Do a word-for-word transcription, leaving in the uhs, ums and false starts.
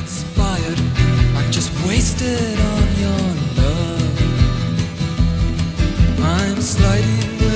inspired. I'm just wasted on your love. I'm sliding